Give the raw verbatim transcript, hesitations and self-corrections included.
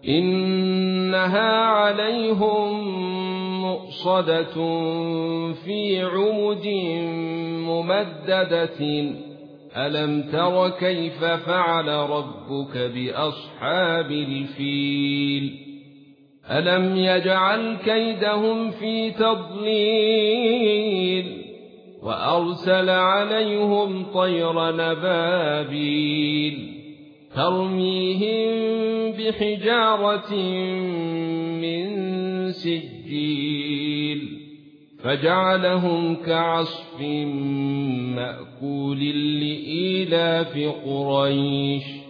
إنها عليهم مؤصدة في عمد ممددة ألم تر كيف فعل ربك بأصحاب الفيل ألم يجعل كيدهم في تضليل وأرسل عليهم طير نبابيل ترميهم بحجارة من سجيل فجعلهم كعصف مأكول لإيلاف قريش